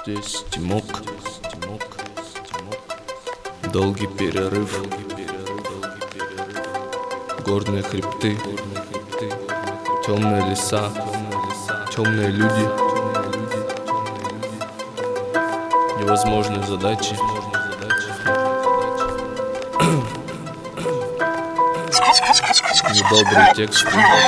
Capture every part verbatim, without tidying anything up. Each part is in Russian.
Здесь Тимок, долгий перерыв, горные хребты, темные леса, темные люди, невозможные задачи. Недобрые тексты.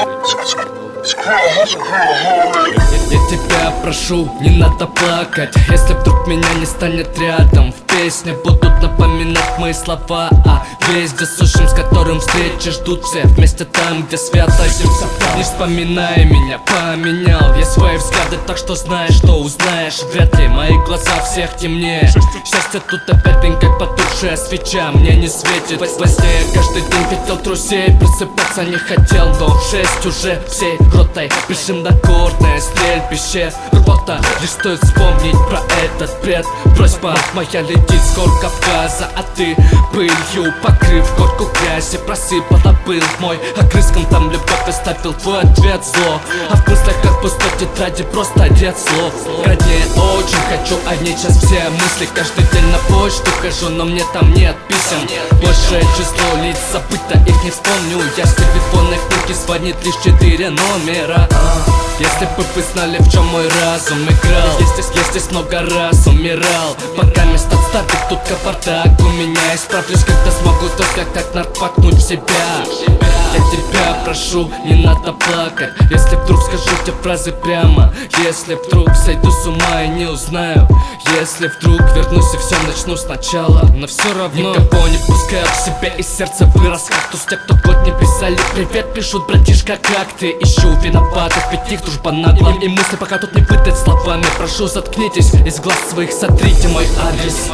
Я тебя прошу, не надо плакать, если вдруг меня не станет рядом. В песне будут напоминать мои слова о везде сущем, с которым встречи ждут все вместе там, где свято земля. Не вспоминай меня, поменял я свои взгляды, так что знаешь, что узнаешь. Вряд ли мои глаза всех темнее. Счастье тут опять день, как потухшая свеча, мне не светит. Во сне я каждый день хотел трусей, просыпаться не хотел, но в шесть уже всей ротой бежим на горное стрельбище. Рвота, лишь стоит вспомнить про этот бред. Просьба моя летит с гор Кавказа, а ты пылью покрыв горку грязи, просыпала был мой огрызком, там любовь оставил твой ответ зло. А в мыслях как пустой тетради просто ряд слов. Роднее очень хочу, а не час все мысли. Каждый день на почту хожу, но мне там нет писем. Большее число лиц забыто, их не вспомню. Я с телефонной книги звонит лишь четыре номера. Если бы вы знали, в чем мой разум играл, я здесь, я здесь много раз умирал. Пока место отставит тут капардак, у меня исправлюсь, когда смогу только как напакнуть в себя. Я тебя прошу, не надо плакать, если вдруг скажу тебе фразы прямо. Если вдруг сойду с ума и не узнаю, если вдруг вернусь и все начну сначала. Но все равно никого не пускаю к себе, из сердца вырос кактус. Те, кто год не писали привет, пишут: братишка, как ты? Ищу виноватых, ведь их дружба нагла. И мысли пока тут не выдать словами. Прошу, заткнитесь, из глаз своих сотрите мой адрес.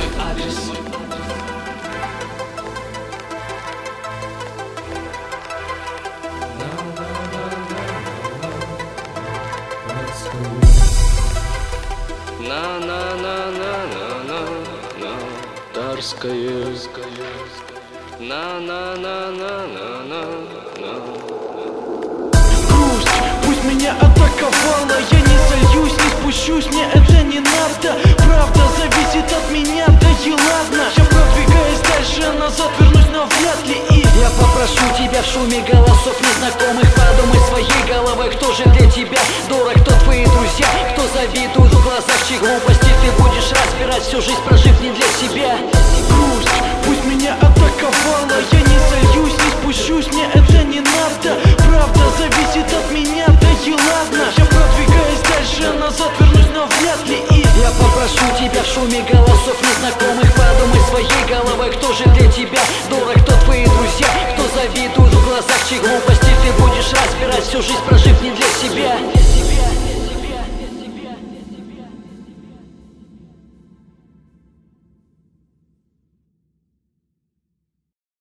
На-на-на-на-на-на-на, Тарское. На-на-на-на-на-на-на. Грусть, пусть меня атаковала, я не сольюсь, не спущусь, мне это не надо. Правда зависит от меня, да и ладно. Я продвигаюсь дальше, а назад вернусь, но вряд ли. И я попрошу тебя в шуме голосов незнакомых, подумай своей головой, кто же для тебя дорог, кто твои друзья, кто завидует в глазах, чьи глупости ты будешь разбирать, всю жизнь прожив не для себя. Грусть, пусть меня атаковала, я не сольюсь, не спущусь, мне это не надо. Правда зависит от меня, да и ладно. Я продвигаюсь дальше, а назад вернусь, но вряд ли. И я попрошу тебя в шуме голосов незнакомых, подумай своей головой, кто же для тебя дорог, кто твои друзья, кто завидует в глазах, чьи глупости ты будешь разбирать, всю жизнь